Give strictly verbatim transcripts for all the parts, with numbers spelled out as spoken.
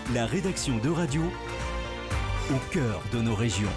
La rédaction de Radio, au cœur de nos régions.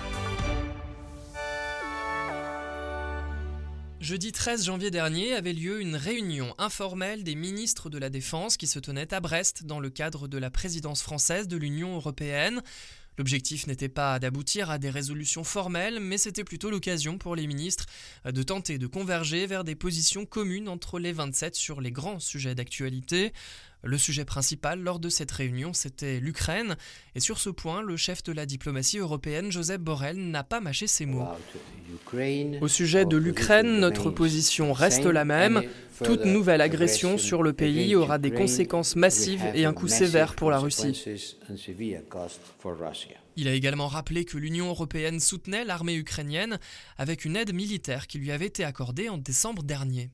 Jeudi treize janvier dernier avait lieu une réunion informelle des ministres de la Défense qui se tenait à Brest dans le cadre de la présidence française de l'Union européenne. L'objectif n'était pas d'aboutir à des résolutions formelles, mais c'était plutôt l'occasion pour les ministres de tenter de converger vers des positions communes entre les vingt-sept sur les grands sujets d'actualité. Le sujet principal lors de cette réunion, c'était l'Ukraine. Et sur ce point, le chef de la diplomatie européenne, Josep Borrell, n'a pas mâché ses mots. Au sujet de l'Ukraine, notre position reste la même. Toute nouvelle agression sur le pays aura des conséquences massives et un coût sévère pour la Russie. Il a également rappelé que l'Union européenne soutenait l'armée ukrainienne avec une aide militaire qui lui avait été accordée en décembre dernier.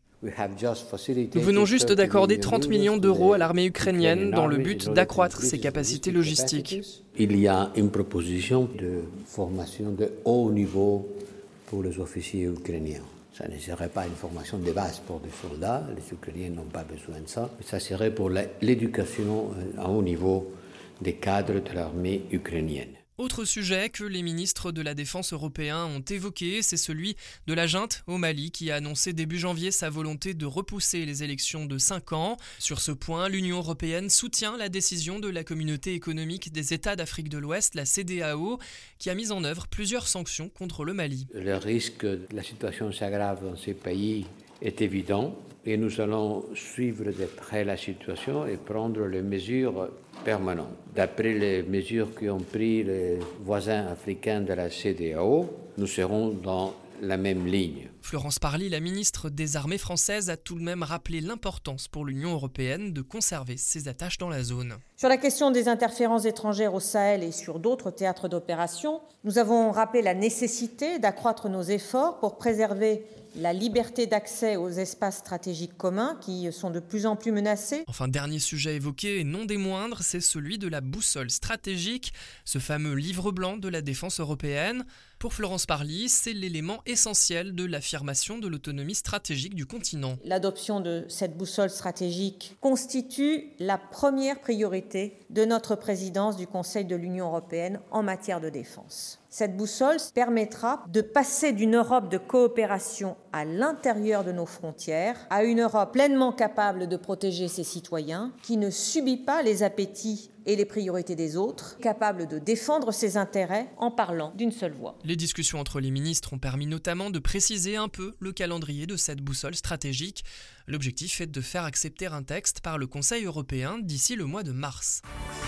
Nous venons juste d'accorder trente millions d'euros à l'armée ukrainienne dans le but d'accroître ses capacités logistiques. Il y a une proposition de formation de haut niveau pour les officiers ukrainiens. Ça ne serait pas une formation de base pour des soldats, les Ukrainiens n'ont pas besoin de ça. Ça serait pour l'éducation à haut niveau des cadres de l'armée ukrainienne. Autre sujet que les ministres de la Défense européens ont évoqué, c'est celui de la junte au Mali qui a annoncé début janvier sa volonté de repousser les élections de cinq ans. Sur ce point, l'Union européenne soutient la décision de la Communauté économique des États d'Afrique de l'Ouest, la C E D A O, qui a mis en œuvre plusieurs sanctions contre le Mali. Le risque que la situation s'aggrave dans ces pays est évident et nous allons suivre de près la situation et prendre les mesures permanentes. D'après les mesures qu'ont prises les voisins africains de la C E D A O, nous serons dans la même ligne. Florence Parly, la ministre des Armées françaises, a tout de même rappelé l'importance pour l'Union européenne de conserver ses attaches dans la zone. Sur la question des interférences étrangères au Sahel et sur d'autres théâtres d'opération, nous avons rappelé la nécessité d'accroître nos efforts pour préserver la liberté d'accès aux espaces stratégiques communs qui sont de plus en plus menacés. Enfin, dernier sujet évoqué et non des moindres, c'est celui de la boussole stratégique, ce fameux livre blanc de la défense européenne. Pour Florence Parly, c'est l'élément essentiel de l'affirmation de l'autonomie stratégique du continent. L'adoption de cette boussole stratégique constitue la première priorité de notre présidence du Conseil de l'Union européenne en matière de défense. Cette boussole permettra de passer d'une Europe de coopération à l'intérieur de nos frontières à une Europe pleinement capable de protéger ses citoyens, qui ne subit pas les appétits et les priorités des autres, capable de défendre ses intérêts en parlant d'une seule voix. Les discussions entre les ministres ont permis notamment de préciser un peu le calendrier de cette boussole stratégique. L'objectif est de faire accepter un texte par le Conseil européen d'ici le mois de mars.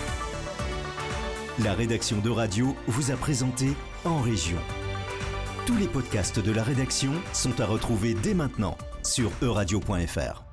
La rédaction de Radio vous a présenté En Région. Tous les podcasts de la rédaction sont à retrouver dès maintenant sur euradio point f r.